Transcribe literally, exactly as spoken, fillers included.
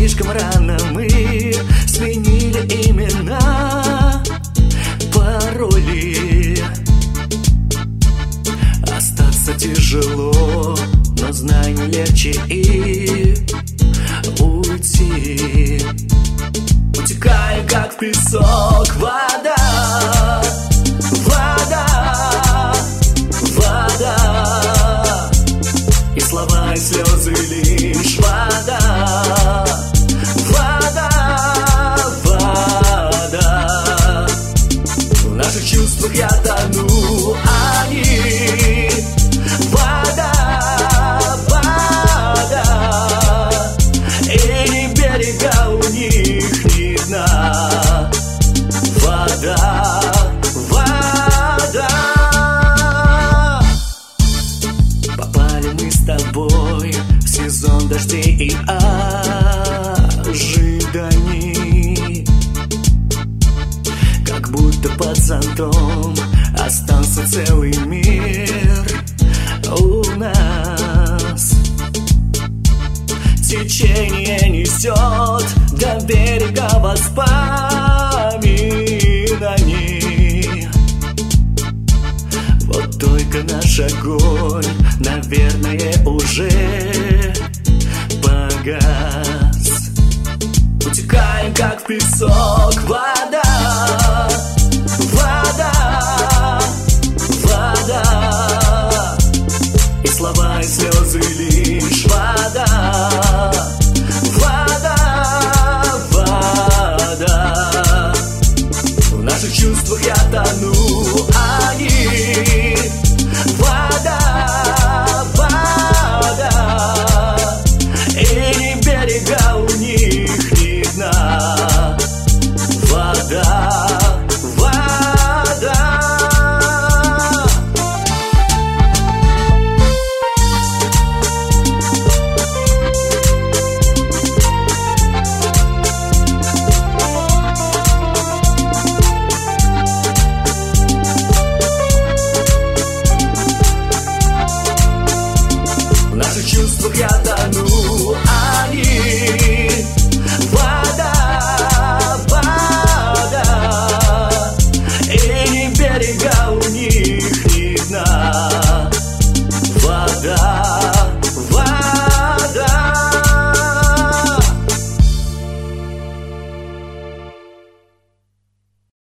слишком рано мы сменили имена, пароли. Остаться тяжело, но знай, не легче и уйти. Утекаю, как в песок, вода, вода, вода. И слова, и слезы лишь вода, вода, вода. В наших чувствах я тону, они вода, вода. И ни берега у них, ни дна. Вода, вода. Попали мы с тобой в сезон дождей и ожиданий. Как будто под зонтом остался целый мир у нас. Течение несет до берега воспоминаний. Вот только наш огонь, наверное, уже погас. Утекаем, как в песок, вода, вода, вода. И слова, и слезы лишь вода, вода, вода. В наших чувствах я тону, они вода, вода. И ни берега у них, ни дна. Вода, вода. В наших чувствах я тону, они